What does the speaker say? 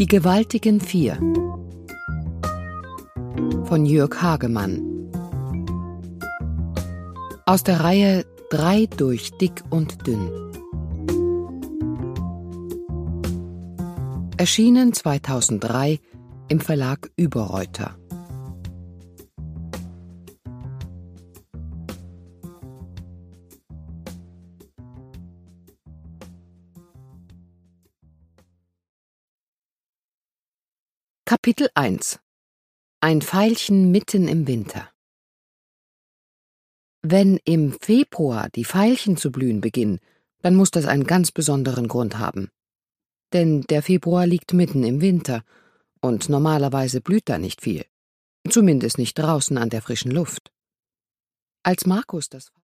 Die gewaltigen Vier von Jürg Hagemann aus der Reihe 3 durch dick und dünn. Erschienen 2003 im Verlag Überreuter. Kapitel 1 – Ein Veilchen mitten im Winter. Wenn im Februar die Veilchen zu blühen beginnen, dann muss das einen ganz besonderen Grund haben. Denn der Februar liegt mitten im Winter und normalerweise blüht da nicht viel. Zumindest nicht draußen an der frischen Luft. Als Markus das